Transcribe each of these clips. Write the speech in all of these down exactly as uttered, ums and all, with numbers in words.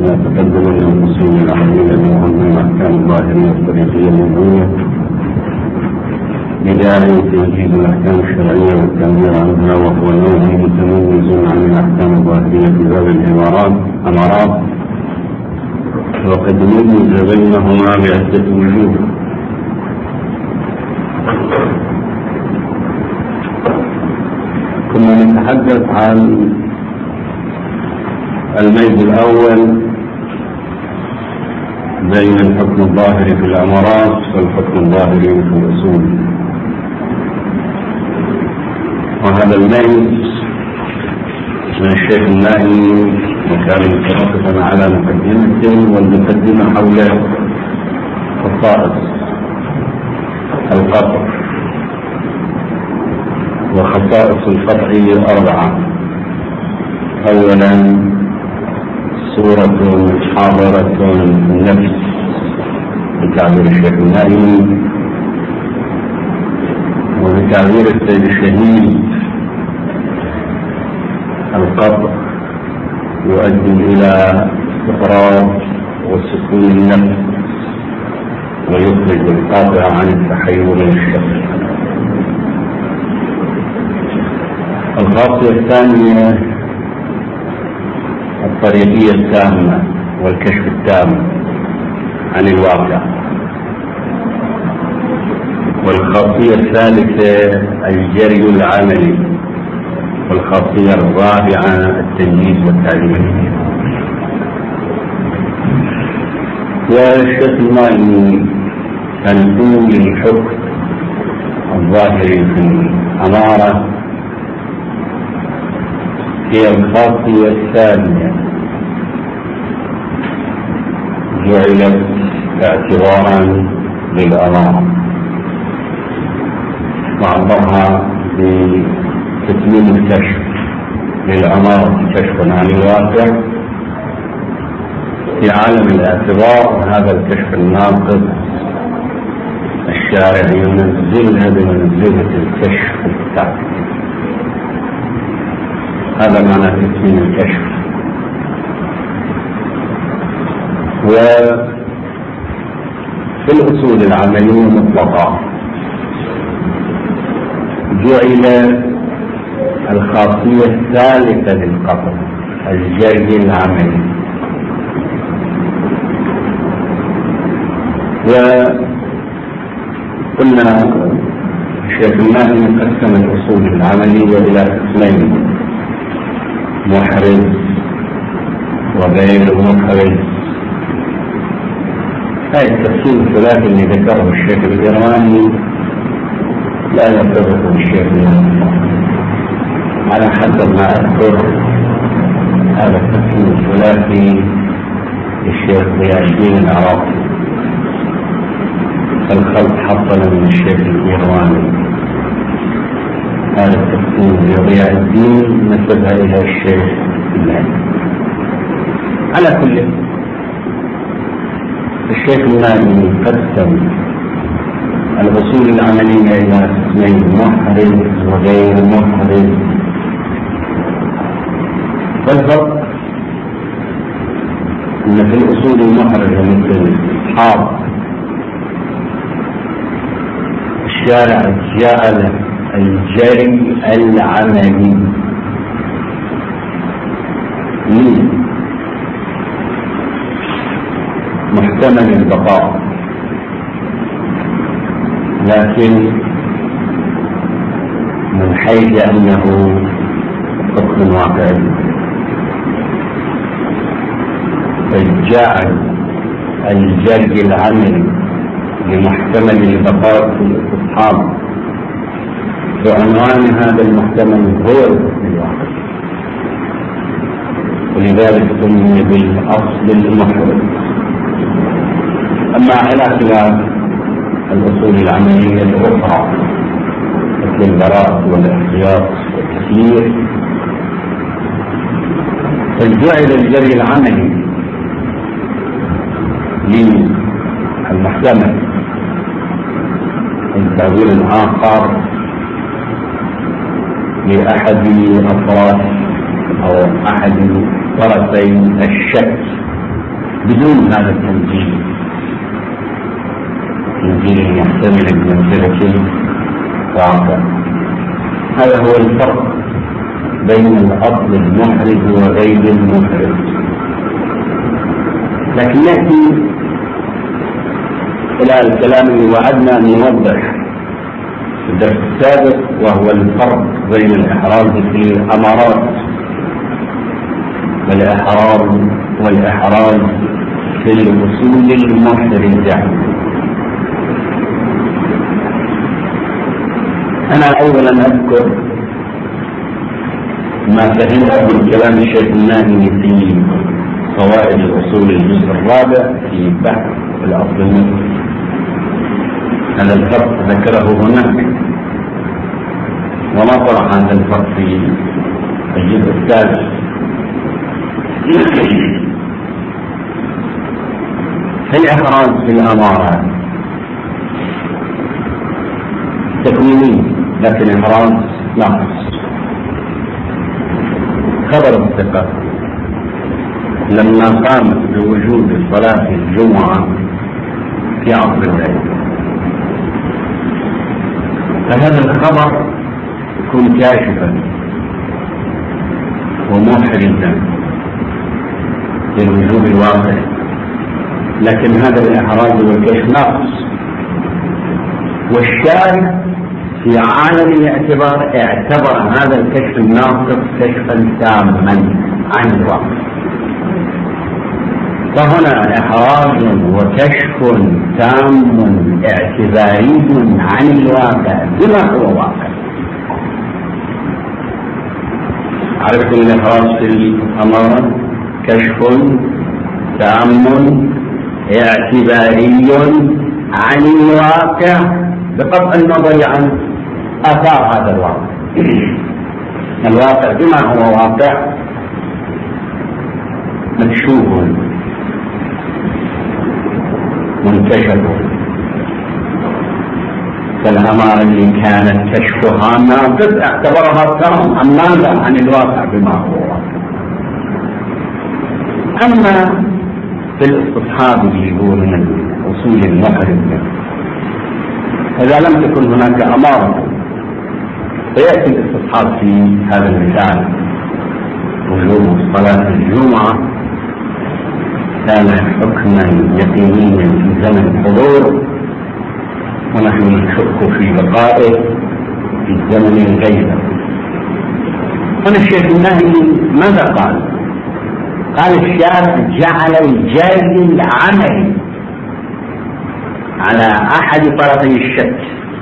ما تقدم من الأصول العملية ومن الأحكام الظاهرية الطريقية الموضوعية بداية توجيه الأحكام الشرعية والتعبير عنها، وهو نوع متميز عن الأحكام الظاهرية في باب الإمارات أمارات، وقد يميز بينهما بعدة وجوه. كنا نتحدث عن الميز الأول بين الحكم الظاهري في الأمارات والحكم الظاهري في الأصول، وهذا الميز من الشيخ النائي وكان متوقفا على مقدمته، والمقدمة حول خصائص القطع، وخصائص القطع أربعة. أولا صورة حاضرة النفس بتعبير الشيخ النائي، وبتعبير السيد الشهيد القطع يؤدي إلى استقرار وسكون النفس ويخرج القاطع عن التحير للشخص. الخاصية الثانية الطريقية التامة والكشف التام عن الواقع. والخاصية الثالثة الجري العملي. والخاصية الرابعة التمييز والتعليم. والشيخ النائي كان يقول الحكم الظاهري في الأمارة هي الخاصية الثانية، جعلت اعتبارا للأمارة، وعبرها بتتميم الكشف للأمارة، كشف عن الواقع في عالم الاعتبار. هذا الكشف الناقص الشارع ينزلها بمنزلة الكشف التعبير. هذا معنى تتميم الكشف. وفي الأصول العملية مطلقة جعل الخاصية الثالثة للقطع الجري العملي. وقلنا الشيخ النائي قسم الأصول العملية إلى قسمين: محرز وغير محرز. هذا التفصيل الثلاثي اللي ذكره الشيخ الإيراني لا يرتبط بالشيخ النائي على حسب ما أذكر. هذا التفصيل الثلاثي للشيخ ضياء الدين العراقي، الخلق حصل من الشيخ الإيراني. هذا التفصيل لضياء الدين نسبها إلى الشيخ النائي. على كل، الشيخ النائي قسم الأصول العملية إلى قسمين: محرز وغير محرز. والفرق أن في الأصول المحرزة مثل الحاض الشارع جعل الجري العملي محتمل البقاء، لكن من حيث أنه حكم واقعي، فجعل الجري العملي لمحتمل البقاء في الاستصحاب، وعنوان هذا المحتمل هو الحكم الواقعي، ولذلك سمي بالأصل المحرز. أما على خلاف الأصول العملية الأخرى مثل البراءة والاحتياط والتكليف، فجعل الجري العملي للمحتمل. التعبير الآخر لأحد أطراف أو أحد طرفي الشك بدون هذا التنزيل، تنزيل يحتمل بمنزلة واقع. هذا هو الفرق بين الأصل المحرز وغير المحرز. لكن نأتي إلى الكلام اللي وعدنا أن نوضح في الدرس السابق، وهو الفرق بين الإحراز في الأمارات والإحراز والإحراز في الأصول المحرزة. أنا أولا أذكر ما فهمت من كلام الشيخ الناهي في فوائد الأصول الجزء الرابع في بحث الأصل المحرز. هذا الفرق ذكره هناك، وما طرح هذا الفرق في الجزء الثالث. في الإحراز في الأمارات تكويني، لكن إحراز ناقص. خبر الثقة لما قامت بوجود صلاة الجمعة في عصر الليل، فهذا الخبر يكون كاشفا ومحرزا للوجوب الواقعي، لكن هذا الإحراز والكشف ناقص. والشارع في عالم الاعتبار اعتبر هذا الكشف الناقص كشفا تاما عن الواقع. فهنا إحراز وكشف تام اعتباري عن الواقع بما هو واقع. عرفت الإحراز في الأمارة كشف تام اعتباري عن الواقع بقطع النظر عن آثار هذا الواقع. الواقع بما هو واقع مكشوف منكشف. فالأمارة اللي كانت كشفها ناقص اعتبرها تام عن ماذا؟ عن الواقع بما هو واقع. أما في الاستصحاب اللي هو من الأصول المحرزة، إذا لم تكن هناك أمارة فيأتي الاستصحاب في هذا المثال. وجوب صلاة الجمعة كان حكما يقينيا في زمن الحضور، ونحن نشك في بقائه في زمن الغيبة. هنا الشيخ الناهي ماذا قال؟ قال الشارع جعل الجازي العملي على أحد طرفي الشك.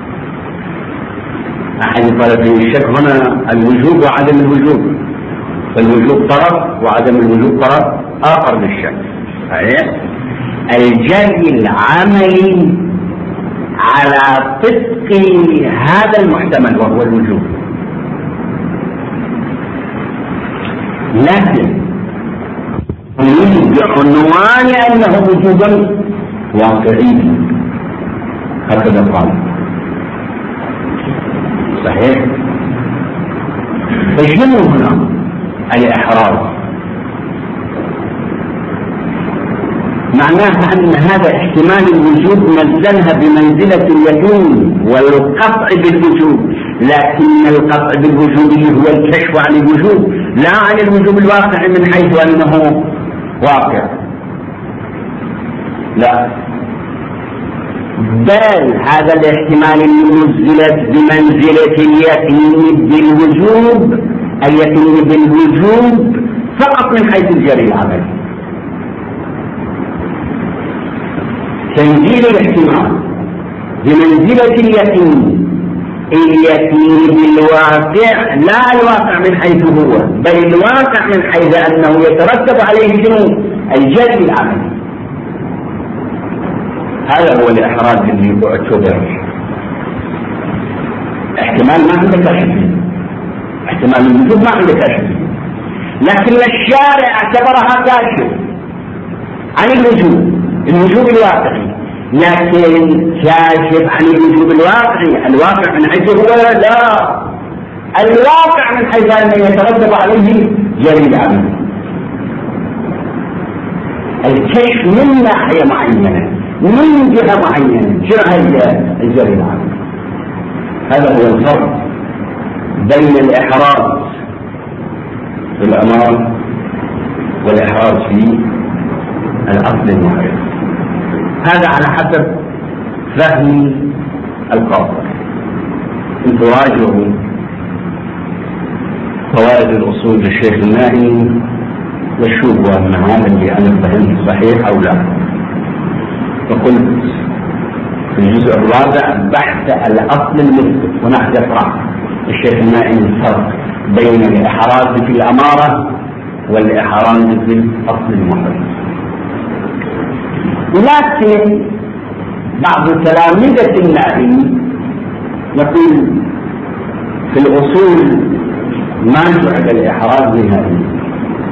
أحد طرفي الشك هنا الوجوب وعدم الوجوب، فالوجوب طرف وعدم الوجوب طرف آخر للشك. صحيح؟ الجازي العملي على طبق هذا المحتمل وهو الوجوب، لكن بعنوان أنه وجوبا واقعي، هكذا قال. صحيح؟ فشنو هنا الإحراز؟ معناها أن هذا احتمال الوجوب نزلها بمنزلة اليقين والقطع بالوجوب، لكن القطع بالوجوب اللي هو الكشف عن الوجوب لا عن الوجوب الواقع من حيث أنه واقع، لا، بل هذا الاحتمال نزلت بمنزلة اليقين بالوجوب، اليقين بالوجوب فقط من حيث الجري العملي. تنزيل الاحتمال بمنزلة اليقين، اليقين بالواقع لا الواقع من حيث هو، بل الواقع من حيث أنه يترتب عليه شنو؟ الجري العملي. هذا هو الإحراز اللي اعتبر. احتمال ما عندك كشف، احتمال الوجود ما عندك كشف، لكن الشارع اعتبرها كاشف عن الوجود، الوجود الواقعي، لكن كاشف عن الوجود الواقعي، الواقع من حيث هو لا، الواقع من حيث أنه يترتب عليه جري العمل. الكشف من ناحية معينة من جهة معينة جهة الجري العام. هذا هو الفرق بين الإحراز في الأمارة والإحراز في الأصل المحرز. هذا على حسب فهم القاصر. انتم راجعوا فوائد الأصول للشيخ المائي وشوفوا أن هذا اللي أنا فهمت صحيح أو لا. فقلت في الجزء الرابع بحث الأصل المثبت، هناك يقرأ الشيخ المائي الفرق بين الإحراز في الأمارة والإحراز في الأصل المحرز. لكن بعض تلامذة المائي يقول في الأصول ما جعل الإحراز نهائيا،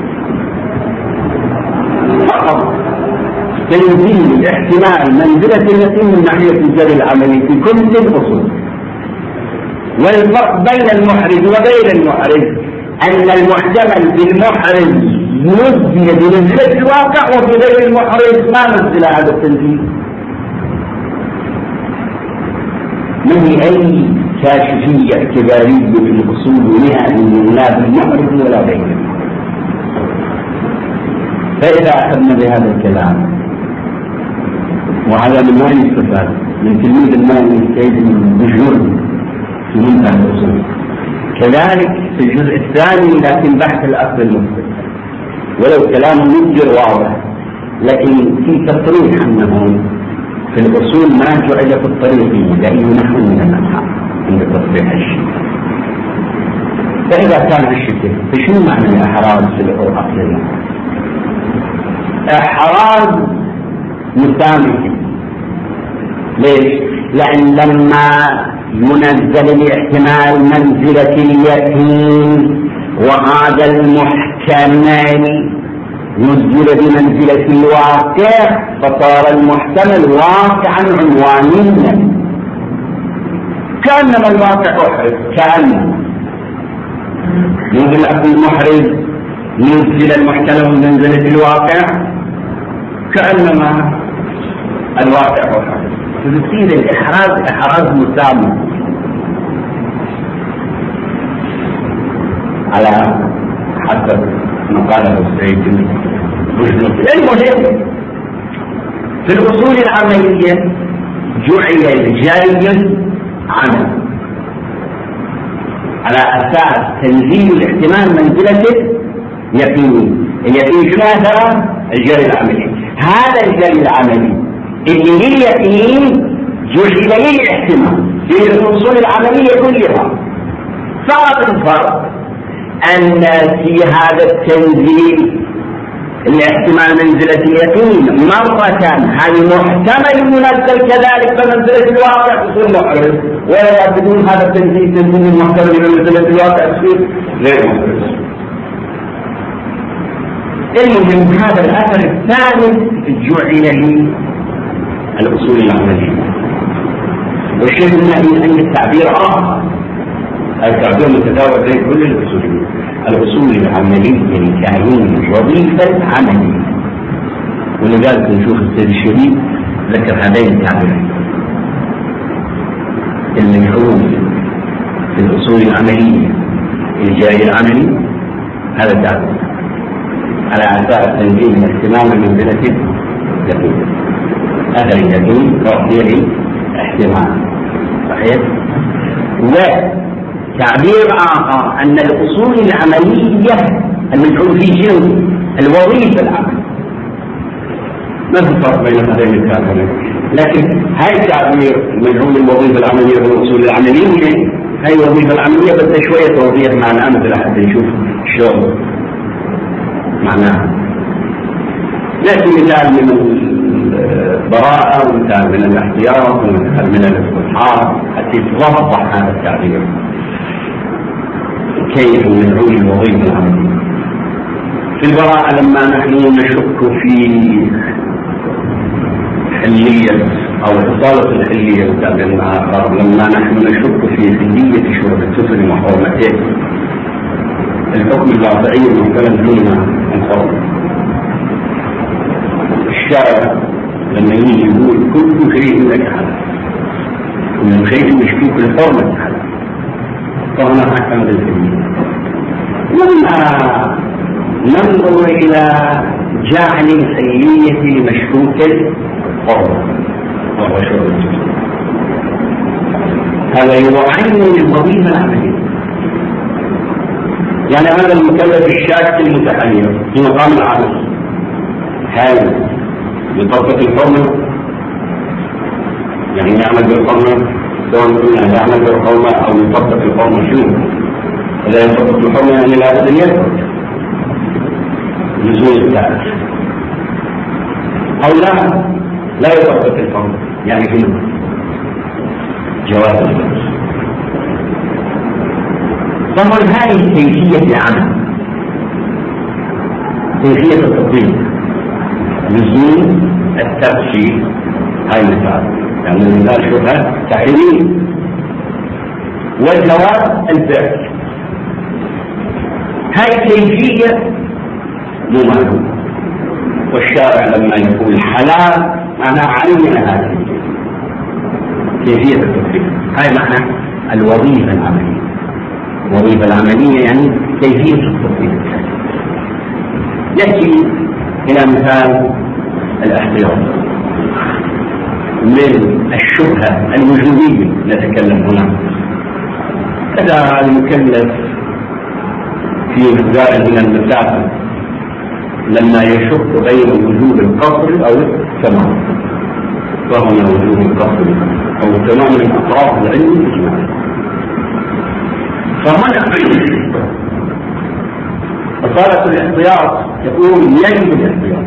فقط تنزيل احتمال منزلة اليقين من ناحية الجري العملي في كل الأصول. والفرق بين المحرز وغير المحرز أن المحتمل بالمحرز نزل بمنزلة الواقع، وفي غير المحرز ما نزل هذا التنزيل. ما هي أي كاشفية اعتبارية في الأصول نهائيا لا بالمحرز ولا غيره. فإذا أخذنا بهذا الكلام، وهذا من ما يستفاد من تلميذ المائي السيد البجور في منتهى الأصول، كذلك في الجزء الثاني لكن بحث الأصل المثبت، ولو كلام مبجر واضح لكن في تصريح أنه في الأصول ما جعل في الطريق لأي نحو من الأنحاء عند تصريح الشيء. فإذا كان الشكل فشو معنى الإحراز في الأصل؟ إحراز مسامح. ليش؟ لأن لما ينزل الاحتمال منزلة اليقين وهذا المحتمل نزل بمنزلة الواقع، فصار المحتمل واقعا عنوانيا كأنما الواقع محرز. كأن ينزل الأصل المحرز نزل المحتمل من منزلة الواقع كأنما الواقع محرز. فبصير الإحراز إحراز مسامح على حسب ما قاله السيد البجور. المهم في الأصول العملية جعل الجري عمل على أساس تنزيل الاحتمال منزلة يقين. اليقين شو هذا؟ الجري العملي. هذا الجري العملي اللي لليقين جعل للاحتمال في الأصول العملية كلها. فقط الفرق أن في هذا التنزيل الاحتمال منزلة اليقين مرة هل محتمل ينزل كذلك بمنزلة الواقع يصير محرز، ولا بدون هذا التنزيل تنزيل المحتمل بمنزلة الواقع يصير غير محرز. المهم هذا الأثر الثالث جعل لي الأصول العملية. والشيخ المائي أن التعبير آخر، التعبير متداول بين كل الأصوليين. الأصول العملية لتعيين وظيفة عملية، ولذلك نشوف السيد الشريف ذكر هذين التعبيرين. المفعول في الأصول العملية الجاري العملي هذا التعبير على أساس تنزيل الاحتمال من منزلة اليقين. هذا اليقين تعطيه احتمال صحيح. وتعبير آخر أن الأصول العملية المفعول فيه جنس الوظيفة العملية. ما في فرق بين هذين التعبيرين، لكن هاي التعبير المفعول الوظيفة العملية والأصول العملية هاي الوظيفة العملية بدها شوية توضيح مع الأمثلة حتى نشوف شلون معناها. يأتي مثال من البراءة ومثال من الاحتياط ومثال من الاستصحاب حتى يتوضح هذا التعبير كيف المفعول الوظيفة العملية. في البراءة لما نحن نشك في حلية أو إصالة الحلية وتعبير آخر، لما نحن نشك في حلية شرب الطفل وحرمته الحكم الواقعي مثلا دون الحرم، الشارع لما يجي يقول كل شيء لك حلال، كل شيء مشكوك لحرمة حلال، فهنا حكم بالكلمة. لما ننظر إلى جعل الخيرية مشكوك الحرمة وهو شرب الجسد، هذا يعين الوظيفة العملية. يعني هذا المكلف الشاك المتحير في مقام العمل، هل يطبق الحرمة؟ يعني يعمل بالحرمة، سواء قلنا يعمل بالحرمة أو يطبق الحرمة، شنو؟ إذا يطبق الحرمة يعني لا بد أن يثبت نزول التعب، أو لا لا يطبق الحرمة يعني شنو؟ جواز الجواز. طبعا هذه كيفية العمل، كيفية التطبيق، نزول التبشير، هاي مثال يعني المثال شبهة تحريمية، والجواز الفعل، هاي كيفية مو معلومة، والشارع لما يقول حلال معناه عين هذا كيفية التطبيق. هاي معنى الوظيفة العملية. الوظيفة العملية يعني كيفية التطبيق. يأتي إلى مثال الاحتياط من الشبهة الوجودية نتكلم هنا. إذا المكلف في مقدار من المسافة لما يشك بين وجود القصر أو التمام، فهنا وجود القصر أو التمام من أطراف العلم الإجمالي، فهنا أصالة الاحتياط يقول يجب الاحتياط.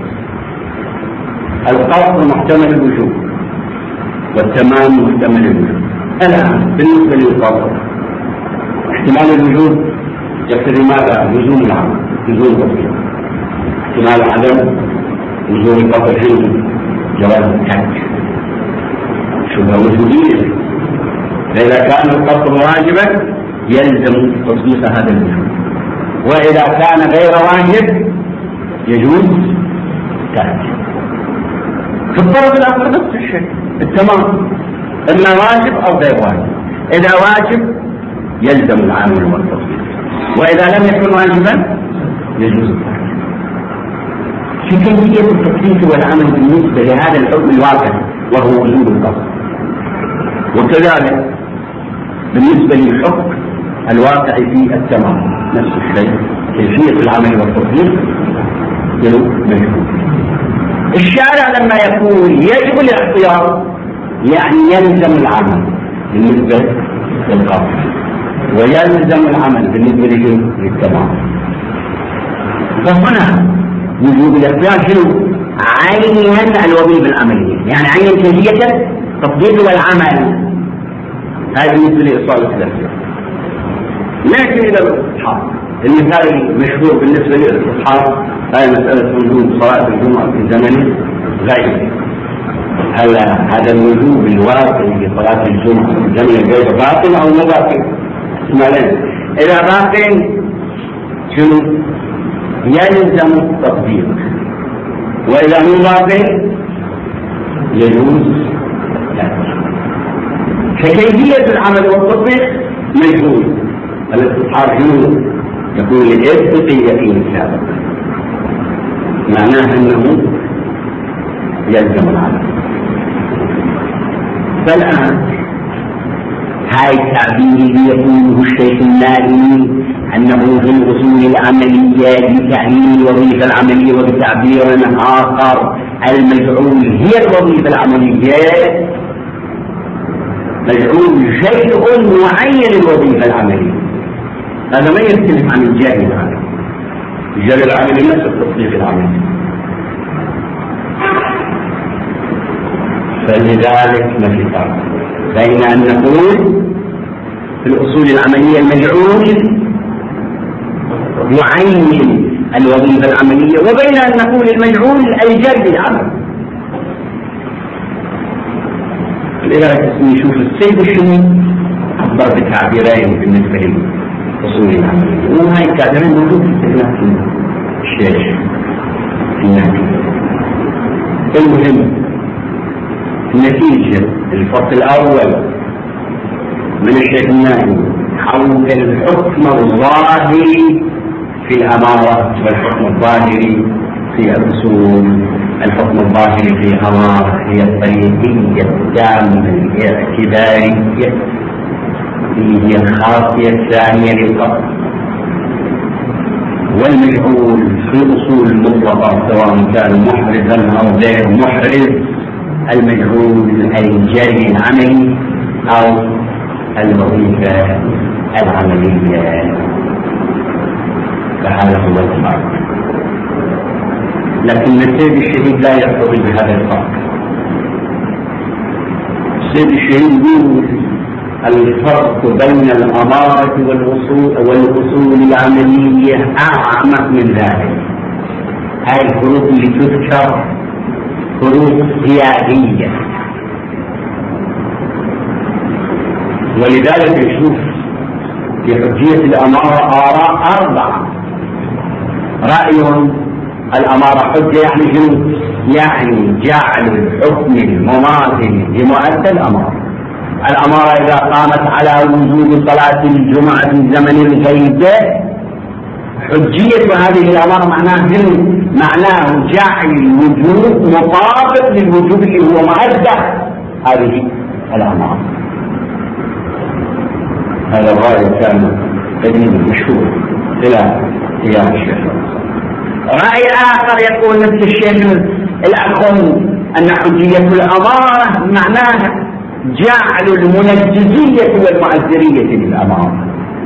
القصر محتمل الوجود والتمام محتمل الوجود. الآن بالنسبة للقصر احتمال الوجود يقتضي ماذا؟ لزوم العمل، لزوم التطبيق. احتمال عدم لزوم القصر حين جواز الترك، شبهة وجودية. فإذا كان القصر واجبا يلزم تطبيق هذا الوجود، وإذا كان غير واجب يجوز ترك. في الطرف الآخر نفس الشيء، التمام إما واجب أو غير واجب. إذا واجب يلزم العمل والتطبيق، وإذا لم يكن واجبا يجوز الترك. في كيفية التطبيق والعمل بالنسبة لهذا الحكم الواقع وهو وجود القصر، وكذلك بالنسبة للحكم الواقع في التمام نفس الشيء، كيفية العمل والتطبيق مجهول. الشارع لما يقول يجب الاحتياط يعني يلزم العمل بالنسبة للقصر ويلزم العمل بالنسبة للتمام. فهنا وجوب الاحتياط شنو؟ عين الوظيفة العملية، يعني عين كيفية التطبيق والعمل. هذا بالنسبة لإصالة الاحتياط. لكن إلى الاستصحاب، المثال المشهور بالنسبة للاستصحاب هذه مسألة وجوب صلاة الجمعة في زمن غير. هل هذا الوجوب الواقع في صلاة الجمعة في زمن غير باطل أو مو باطل؟ احتمالين. إذا باطل شنو؟ يلزم التطبيق، وإذا مو باطل يجوز الترك. فكيفية العمل والتطبيق مجهول. الاستصحاب شنو؟ يكون لإثبات اليقين السابق، معناه أنه يلزم العمل. فالآن هاي التعبير اللي يقوله الشيخ النائي أنه في الأصول العملية لتعيين الوظيفة العملية، وبتعبير آخر المجعول هي الوظيفة العملية، مجعول شيء معين الوظيفة العملية. هذا ما يختلف عن الجاري العملي. الجاري العملي نفس التطبيق العملي. فلذلك ما في فرق بين أن نقول في الأصول العملية المجعول يعين الوظيفة العملية، وبين أن نقول المجعول الجاري العمل. لذلك نشوف السيد الشمي عبر بتعبيرين بالنسبة للأصول العملية، وهاي التعبيرين موجود في استثناء الشيخ النهي. المهم نتيجة الفصل الأول من الشيخ النائي حول الحكم الظاهري في الأمارة والحكم الظاهري في الأصول. الحكم الظاهري في الأمارة هي الطريقية التامة الاعتبارية اللي هي الخاصية الثانية للفصل، والمجهول في الأصول المطلقة سواء كان محرزا أو غير محرز، المجهول الجري العملي أو الوظيفة العملية، فهذا هو الفرق. لكن السيد الشهيد لا يقتضي بهذا الفرق. السيد الشهيد يقول الفرق بين الأمارة والوصول والأصول العملية أعمق من ذلك. هذه الفروق اللي تذكر فروق سيادية، ولذلك نشوف في حجية الأمارة آراء أربعة. رأي الأمارة حجة يعني شنو؟ يعني جعل الحكم المماثل لمؤدى الأمارة. الأمارة إذا قامت على وجوب صلاة الجمعة في زمن الغيبة، حجية هذه الأمارة معناه شنو؟ معناه جعل الوجوب مطابق للوجوب اللي هو مؤدى هذه الأمارة. هذا الرأي كان قديم مشهور إلى أيام الشيخ. رأي آخر يقول نفس الشيخ الأخم أن حجية الأمارة معناها جعل المنجزية والمعذرية للأمارة.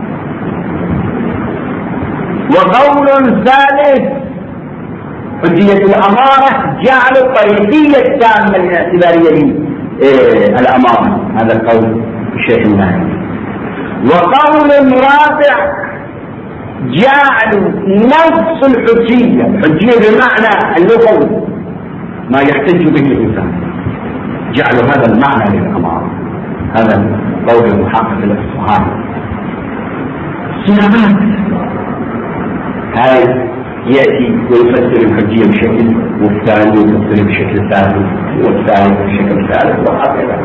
وقول ثالث حجية الأمارة جعل الطريقية التامة الاعتبارية للأمارة. هذا قول الشيخ النائي. وقول رابع جعل نفس الحجية، الحجية بمعنى اللغوي ما يحتج به الإنسان، جعلوا هذا المعنى للأمارة. هذا قول المحقق الأصفهاني. صياغات هذا يأتي ويفسر الحجية بشكل، والثاني يفسر بشكل ثالث، والثالث بشكل ثالث، وهكذا.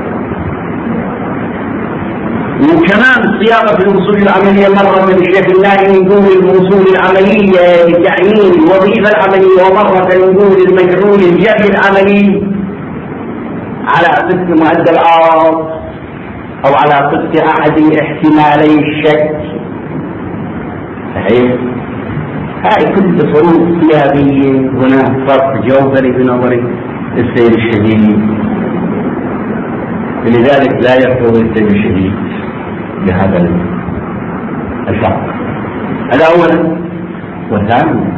وكمان الصياغة في الوصول العملية مرة من الشيخ النائي يقول الوصول العملية لتعيين الوظيفة العملية، ومرة يقول المجهول الجري العملي على أساس مؤدى الأرض أو على أساس أحد احتمالي الشك. صحيح؟ هاي كل فروق سياقية. هناك فرق جوهري بنظر السيد الشهيد، لذلك لا يقتضي السيد الشهيد بهذا الفرق. هذا أولا. وثانيا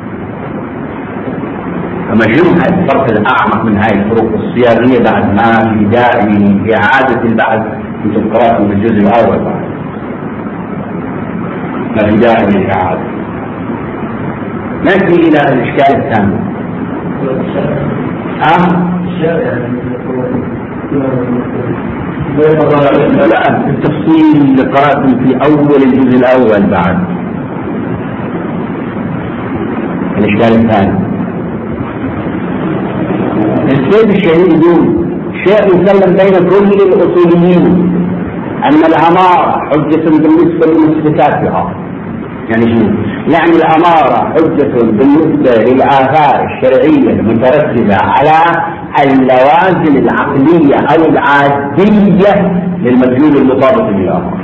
أما شنو هذا الفرق الأعمق من هاي الفروق الصياغية بعد ما في داعي لإعادة البحث. أنتم قرأتم في الجزء الأول بعد ما في داعي للإعادة. نأتي إلى الإشكال الثاني. أه؟ لا، التفصيل قرأت في أول الجزء الأول بعد. الإشكال الثاني السيد الشهيد يقول شيء يسلم بين كل الأصوليين أن الأمارة حجة بالنسبة للمثبتات بها. يعني شنو؟ يعني الأمارة حجة بالنسبة للآثار الشرعية المترتبة على اللوازم العقلية أو العادية للمدلول المطابق للأمر.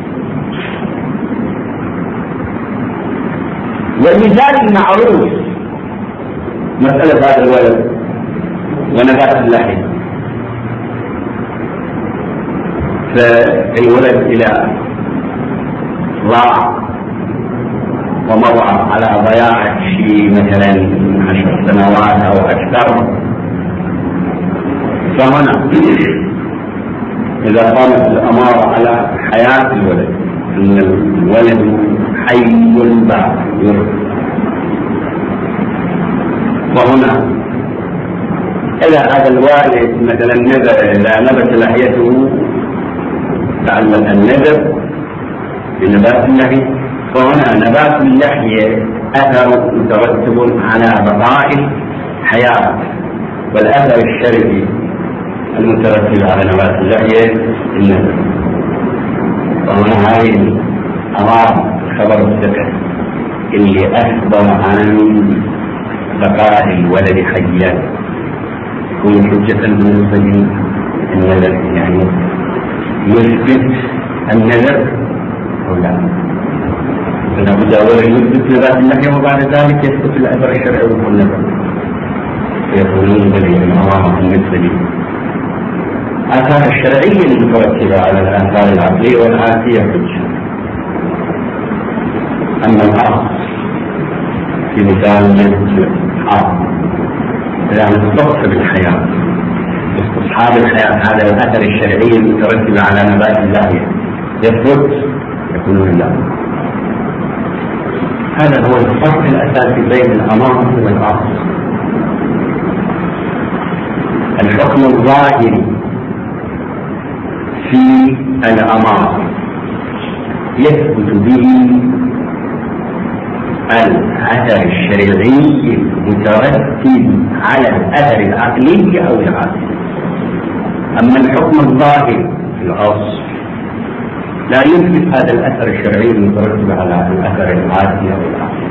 والمثال المعروف مسألة هذا الولد ونبات اللحية. فالولد إلى ضاع ومر على ضياع شيء مثلا عشر سنوات أو أكثر، فهنا إذا قامت الأمارة على حياة الولد أن الولد حي بعد يرد، فهنا إذا هذا الوالد مثلا نذر إذا نبت لحيته تعلم النذر بنبات اللحية، فهنا نبات اللحية أثر مترتب على بقاء حياة والأثر الشرعي المترتب على نبات اللحية النذر. وهنا هذه الأمارة الخبر الثقة اللي أخبر عن بقاء الولد حيا يكون حجة بالنسبة للنذر، يعني يثبت النذر أو لا. فلابد أولا يثبت نبات اللحية وبعد ذلك يثبت الأثر الشرعي والنذر، يقولون بالأمارة بالنسبة لي الآثار الشرعية المترتبة على الآثار العقلية والعادية حجة. أما الأصل في مثال مثل حرب يعني الضبط بالحياة، استصحاب الحياة، هذا الأثر الشرعي المترتب على نبات اللحية يثبت، يقولون لا. هذا هو الفرق الأساسي بين الأمارة والأصل. الحكم الظاهري في الأمارة يثبت به الأثر الشرعي المترتب على الأثر العقلي أو العقلي. أما الحكم الظاهري في الأصل لا يثبت هذا الأثر الشرعي المترتب على الأثر العادي أو العقلي.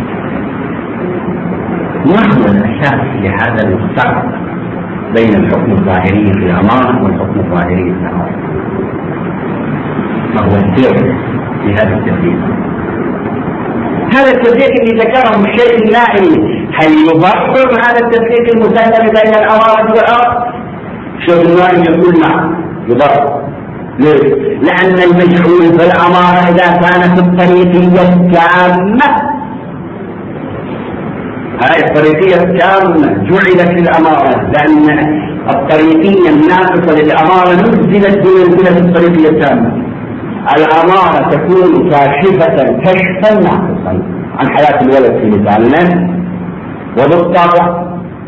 ما هو الأساس لهذا الفرق بين الحكم الظاهري في الأمارة والحكم الظاهري في العقل؟ ما هو السر في هذا التفريق؟ هذا التفريق اللي ذكره الشيخ النائي هل يبرر هذا التفريق المسلم بين الأمارة والأصل؟ الشيخ النائي يقول نعم يبرر. ليه؟ لأن المجهول في الأمارة إذا كانت الطريقية التامة، هذه الطريقية التامة جعلت للأمارة، لأن الطريقية الناقصة للأمارة نزلت بمنزلة الطريقية التامة. الأمارة تكون كاشفة كشفا ناقصا عن حياة الولد في مثالنا، وبالطبع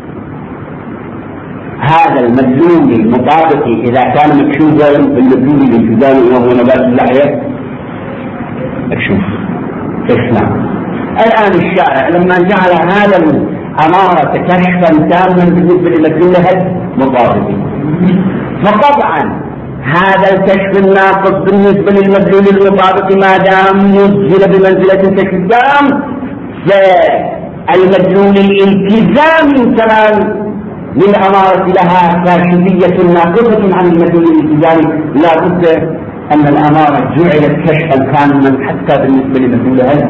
هذا المدلول المطابق إذا كان مكشوفا بالمدلول الالتزامي وهو نبات اللحية مكشوف كشفا. الآن الشارع لما جعل هذا الأمارة كشفا تاما بالنسبة لمدلولها مطابق، فطبعا هذا الكشف الناقص بالنسبة للمدلول المطابق ما دام نزل بمنزلة كشف التام، فالمدلول الالتزامي كمان للأمارة لها كاشفية ناقصة عن المدلول الالتزامي، لا بد أن الأمارة جعلت كشفا كاملا حتى بالنسبة لمدلولها.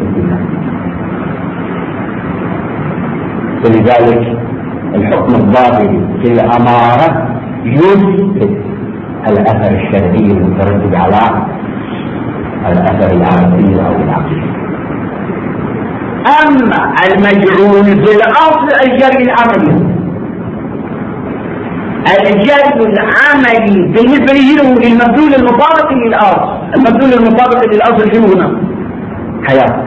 ولذلك الحكم الظاهري في الأمارة يثبت الأثر الشرعي المترتب على الأثر العقلي أو العقلي. أما المجعول في الأصل الجري العملي، الجري العملي بالنسبة له للمدلول المطابق للأصل، المدلول المطابق للأصل شنو هنا؟ حياة،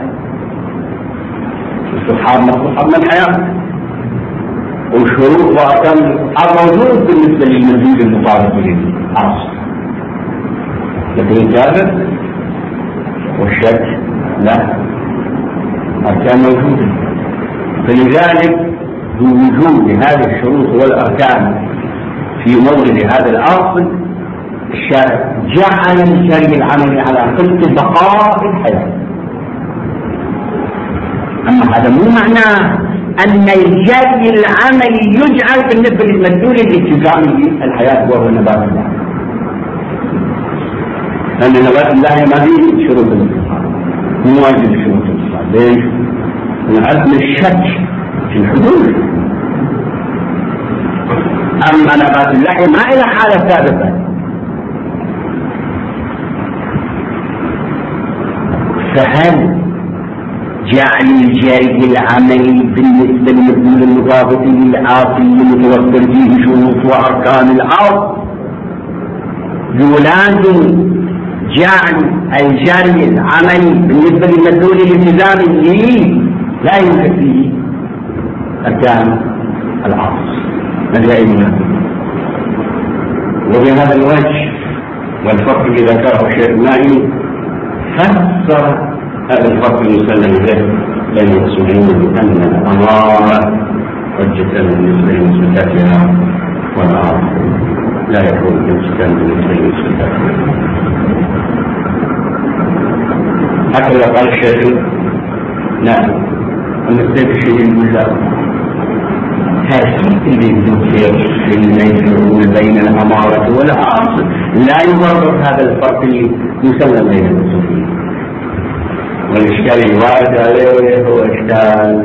استصحاب مستصحاب من الحياة، وشروط وأركان الموجود بالنسبة للمدلول المطابق للأصل. لكن كافر والشك لا، أركان موجودة. فلذلك بوجود هذه الشروط والأركان في مورد هذا الأصل، الشارع جعل الجري العملي على قصد بقاء الحياة. أما هذا مو معناه أن الجري العملي يجعل بالنسبة للمدلول الالتزامي الحياة وهو نبات الله، لأن نبات الله ما فيه شروط الاتصال، مو واجب شروط الاتصال. ليش؟ من عدم الشك في الحدود. أما نبات الله ما إلى حالة ثابتة، فهل جعل الجري العملي بالنسبة للمدلول المطابق للآصل المتوفر فيه شروط وأركان الأرض يلازم جعل الجري العملي بالنسبة للمدلول الالتزامي لي لا يوجد فيه أركان الأرض مدائمنا. وبهذا الوجه والفرق الذي ذكره الشيخ النائي فسر هذا الفرق المسلم به بين المسلمين بأن الأمارة حجة بالنسبة لمثبتاتها والآخر لا يكون حجة بالنسبة لمثبتاتها. هكذا قال الشيخ. نعم المثبت الشيء بالله هذا اللي يذكر في المجموع بين الأمارة والعاصر لا يبرر هذا الفرق اللي يسمى بين الصوفيين. والإشكال الوارد عليه هو إشكال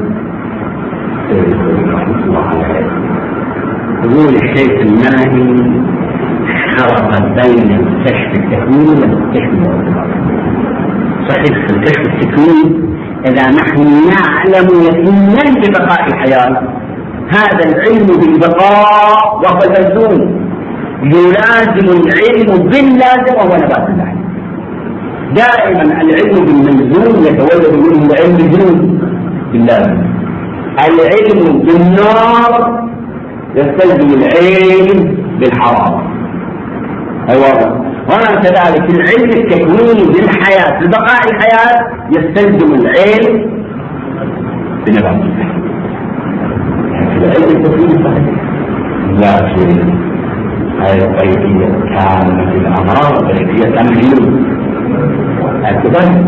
رحمة الله عليه. يقول الشيخ النائي خلط بين الكشف التكويني والكشف الوارد. صحيح في الكشف التكويني إذا نحن نعلم يقينا ببقاء الحياة هذا العلم بالبقاء وهو الملزوم يلازم العلم باللازم وهو نبات الله. دائما العلم بالملزوم يتولد منه العلم باللازم. العلم بالنار يستلزم العلم بالحرام. أيوة. وما كذلك العلم التكويني بالحياة ببقاء الحياة يستلزم العلم بنبات الله. العلم التكويني صحيح لكن هذه الطريقية كاملة في الأمراض طريقية تمهيد هكذا.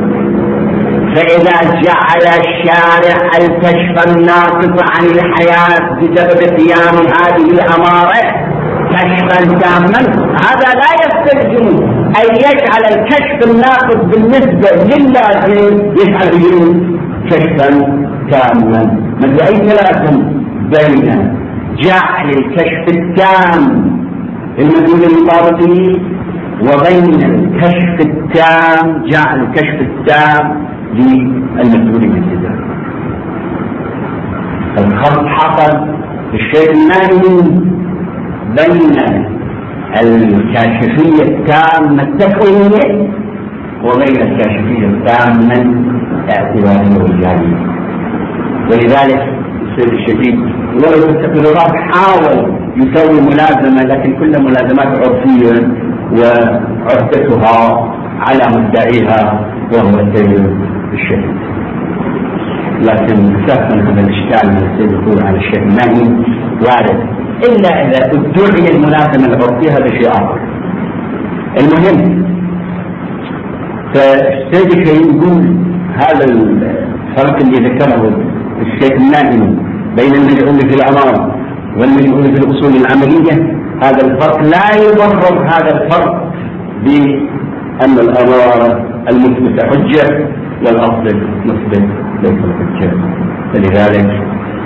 فإذا جعل الشارع الكشف الناقص عن الحياة بسبب قيام هذه الأمارة كشفا تاما هذا لا يستلزم أن يجعل الكشف الناقص بالنسبة للازم يجعله كشفا تاما. من أي تلازم بين جعل الكشف التام المدلول المطابق وبين الكشف التام جعل الكشف التام للمدلول الالتزام؟ الخط حصل الشيء النائي بين الكاشفية التامة التكوينية وبين الكاشفية التامة الاعتبارية والجانبية. ولذلك السيد الشديد ولو التقريرات حاول يسوي ملازمة لكن كل ملازمات عرفية وعهدتها على مدعيها وهو السيد الشديد. لكن اساسا هذا الاشكال من السيد يقول على الشيخ النائي وارد الا اذا ادعي الملازمه العرفيه هذا شيء اخر. المهم فالسيد الشيخ يقول هذا الفرق اللي ذكره الشيخ النائي بين المجعول في الاماره والمجعول في الاصول العمليه هذا الفرق لا يبرر هذا الفرق بان الاماره المثبته حجه والأصل مثبت ليس الحجة. فلذلك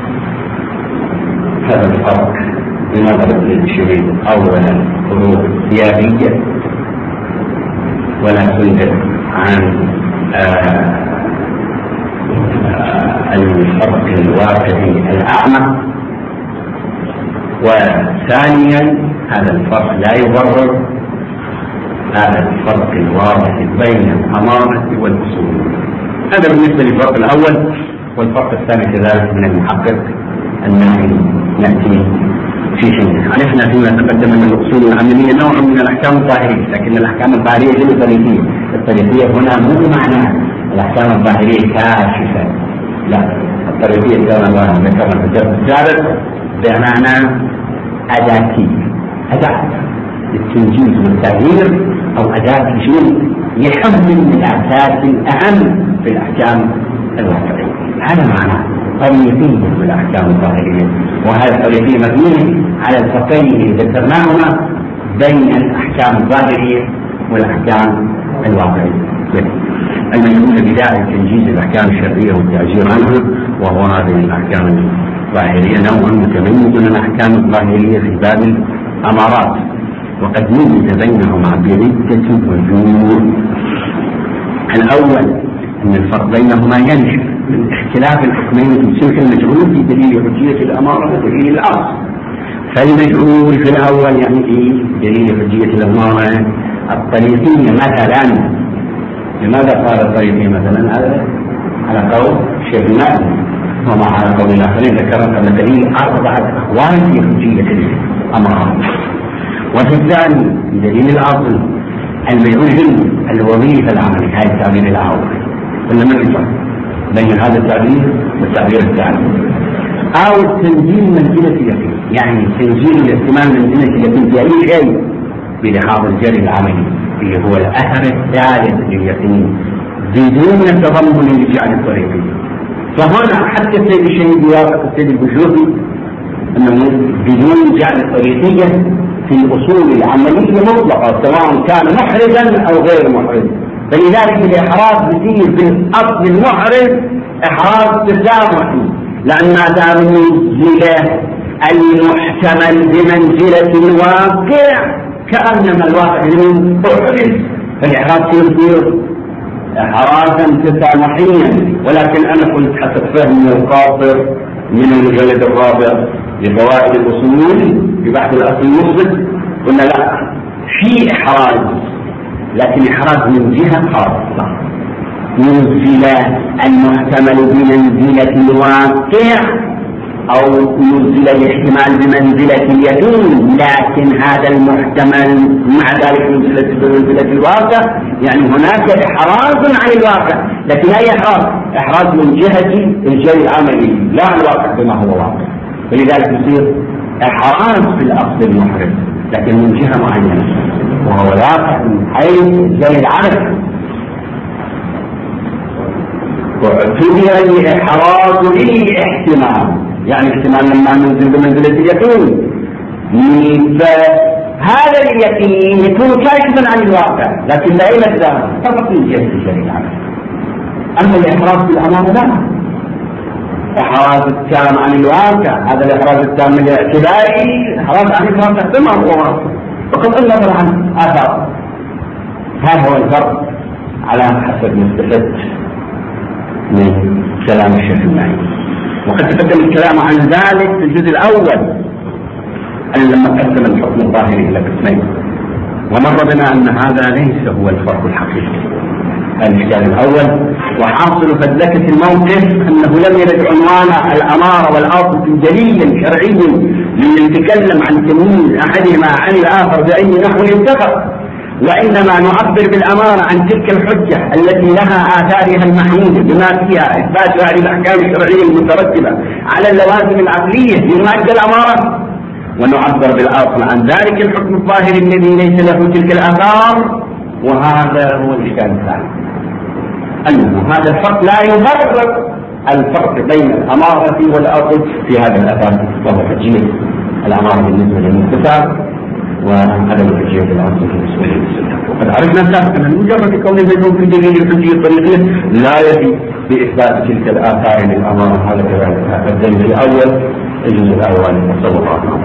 هذا الفرق بنظرة للشريط أولا فروق سياسية ولا تنتج عن آه آه الفرق الواقعي الأعمى. وثانيا هذا الفرق لا يبرر هذا الفرق الواضح بين الأمارة والأصول. هذا بالنسبة للفرق الأول. والفرق الثاني كذلك من المحقق أنه نأتي في حين عرفنا فيما تقدم من الأصول العملية نوع من الأحكام الظاهرية، لكن الأحكام الظاهرية غير الطريقية. الطريقية هنا مو معنى الأحكام الظاهرية كاشفة، لا، الطريقية كما ذكرنا في الدرس السابق بمعنى أداتية، أداة التنجيز والتغيير أو أداة شيء يحمل من الأساس الأهم في الأحكام الواقعية. هذا معناه طريقية في الأحكام الظاهرية، وهذه الطريقية مبنية على الفرقين اللي ذكرناهما بين الأحكام الظاهرية والأحكام الواقعية المجهولة بداعي تنجيز الأحكام الشرعية والتعزير عنها، وهو هذه الأحكام الظاهرية نوع متميز من الأحكام الظاهرية في باب الأمارات، وقد ميز بينهما بعدة وجوه. الأول أن الفرق بينهما ينشأ من اختلاف الحكمين في سلك المجهول في دليل حجية الأمارة ودليل الأصل. فالمجهول في الأول يعني إيه؟ دليل حجية الأمارة الطريقية مثلا. لماذا قال الطريقية مثلا؟ هذا على قول الشيخ النائي وما على قول الآخرين ذكرنا قبل دليل أربعة أقوال في حجية الأمارة. وفي الثاني دليل الأصل المجهول الوظيفة العملية، هذا التعبير الأول. ولا ما يفرق بين هذا التعبير والتعبير الثاني؟ أو تنزيل منزلة اليقين، يعني تنزيل الاحتمال منزلة اليقين في أي شيء بلحاظ الجري العملي اللي هو الأثر الثالث لليقين بدون تضمن الجعل الطريقي. فهنا حتى السيد الشهيد يوافق السيد البجوزي أنه بدون جعل الطريقية في الأصول العملية مطلقة سواء كان محرزا أو غير محرز، فلذلك الإحراز يصير بالأصل المحرز إحراز تسامحي، لأن ما دام نزل المحتمل بمنزلة الواقع كأنما الواقع من محرز، فالإحراز يصير إحرازا تسامحيا. ولكن أنا قلت حسب فهم القاصر من المجلد الرابع لفوائد الأصول في بحث الأصل المفرد قلنا لا، في إحراز لكن إحراز من جهة خاصة، نزل المحتمل بمنزلة الواقع أو نزل الاحتمال بمنزلة اليقين، لكن هذا المحتمل مع ذلك نزل بمنزلة الواقع، يعني هناك إحراز عن الواقع، لكن أي إحراز؟ إحراز من جهة الجري العملي لا عن الواقع بما هو واقع، فلذلك يصير إحراز في الأصل المحرز لكن من جهة معينة وهو الواقع من حيث الجري العملي. واعتبر الإحراز للاحتمال، يعني احتمال لما ننزل بمنزلة اليقين، فهذا اليقين يكون كاشفا عن الواقع لكن لا إلى الدار فقط من جهة الجري العملي. أما الإحراز بالأمانة لا، إحراز التام عن الواقع هذا الإحراز التام الاعتباري، إحراز عن الواقع بما هو واقع وقد النظر عن آثار. هذا هو الفرق على حسب مستفد من كلام الشيخ المعين. وقد تقدم الكلام عن ذلك في الجزء الأول أن لما قسم الحكم الظاهري إلى قسمين، ومر بنا أن هذا ليس هو الفرق الحقيقي. الإشكال الأول وحاصل فدلكة الموقف أنه لم يرد عنوان الأمارة والأصل دليلا شرعيا لنتكلم عن تمييز أحدهما عن الآخر بأي نحو اتفق، وإنما نعبر بالأمانة عن تلك الحجة التي لها آثارها المحمودة بما فيها إثبات هذه الأحكام الشرعية المترتبة على اللوازم العقلية لمادة الأمارة، ونعبر بالأصل عن ذلك الحكم الظاهري الذي ليس له تلك الآثار. وهذا هو الإشكال الثاني، أن هذا الفرق لا يبرر الفرق بين الأمارة والأصل في هذا الأساس، وهو حجية الأمارة بالنسبة للمستفاد وعدم حجية الأصل بالنسبة للمستفاد. وقد عرفنا سابقا أن مجرد كون المجنون في دليل الحجية الطريقية لا يفي بإثبات تلك الآثار للأمارة. هذا كذلك الدليل الأول الجزء الأول. صلى الله عليه وسلم.